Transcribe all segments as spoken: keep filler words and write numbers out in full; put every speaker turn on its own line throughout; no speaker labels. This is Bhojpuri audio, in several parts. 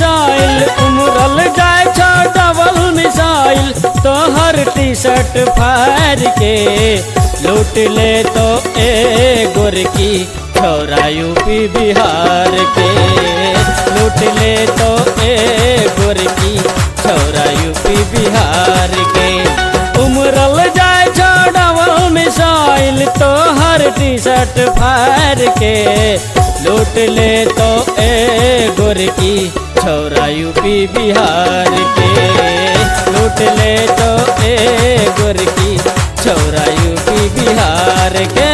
मिसाइल उमरल जाए छो डबल मिसाइल तोहर टी शर्ट फाड़ के लूट ले तो ए गोरकी छोरा यूपी बिहार के लूट ले तो ए गोरकी छोरा यूपी बिहार के उमरल जाए छो डबल मिसाइल तोहर टी शर्ट फाड़ के लूट ले तो ए गोरकी छोरा यूपी बिहार के लूट ले तो ए गोरकी छोरा यूपी बिहार के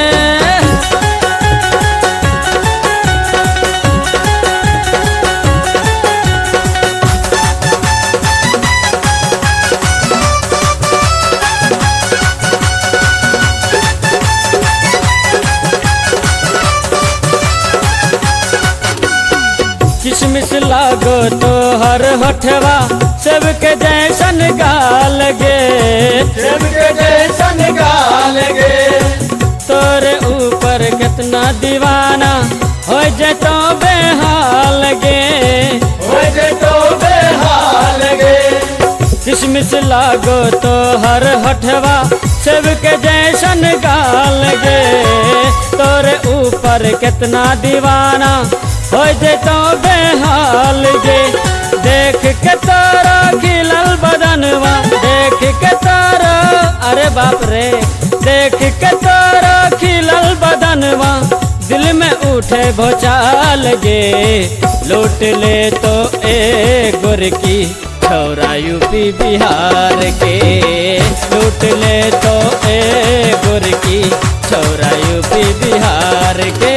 किसमिस लागो तो हर हठवा सबके जैसन गाल गे
सबके जैसन गाल गे
तोरे ऊपर कितना दीवाना हो जे तो बेहाल गे
हो जे तो बेहाल गे
किसमिस लागो तो हर हठवा सबके जैसन गाल गे तोरे ऊपर कितना दीवाना हो जे तो बेहाल गे देख के तारा खिलल बदनवा देख के तारा अरे बाप रे देख के तारा खिलल बदनवा दिल में उठे भोचाल गे लूट ले तो ए गोरकी छोरा यूपी बिहार के लूट ले तो ए गोरकी छोरा यूपी बिहार के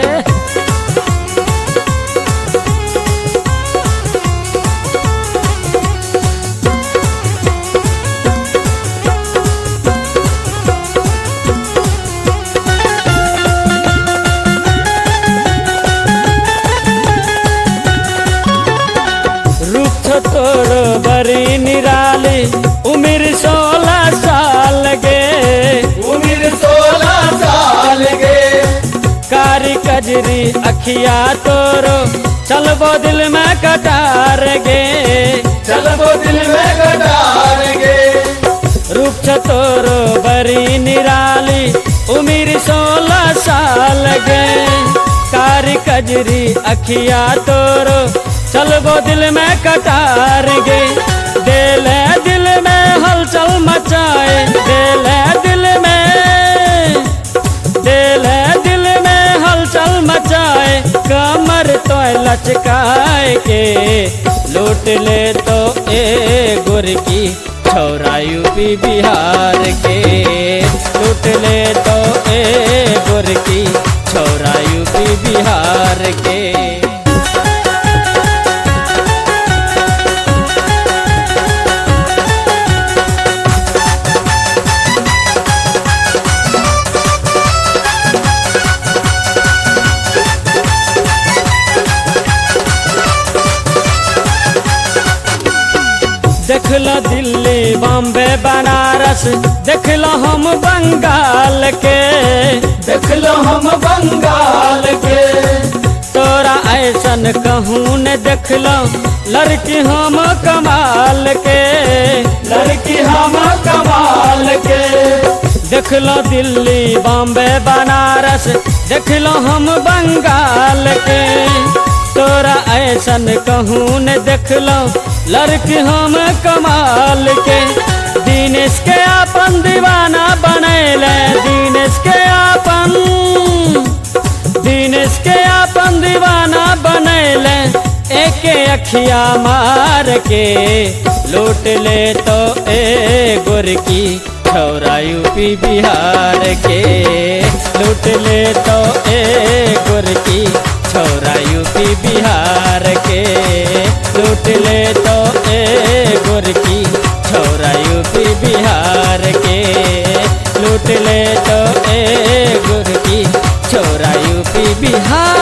तोरो बड़ी निराली उम्र सोलह साल गे
उम्र सोलह साल गे
कारी कजरी अखिया तोरो चलबो दिल में कटार गे
चलबो दिल में कटार गे
रूप तोरो बड़ी निराली उम्र सोलह साल गे कारी कजरी अखिया तोरो चलबो दिल में कटार गे दिल दिल में हलचल मचाए दिल दिल में दिल दिल में हलचल मचाए कमर तो लचकाए के लूट ले तो ए गोरकी छोरा यूपी बिहार के लूट ले तो ए गोरकी छोरा यूपी बिहार के देखला दिल्ली बॉम्बे बनारस देखला हम बंगाल के
देखलो हम बंगाल के
तोरा ऐसन कहूँ न देखलो लड़की हम कमाल के
लड़की हम कमाल के
देखलो दिल्ली बॉम्बे बनारस देखलो हम बंगाल के तोरा ऐसन कहूँ न देखलो लड़की हम कमाल के दिनेश के अपन दीवाना बनैले दिनेश के अपन दिनेश के अपन दीवाना बनैले एक अखिया मार के लूट ले तो ए गोरकी छोरा यूपी बिहार के लूट ले तो ए गोरकी छोरा यूपी बिहार के लूट ले तो ए गोरकी छोरा यूपी बिहार के लूट ले तो ए गोरकी छोरा यूपी बिहार।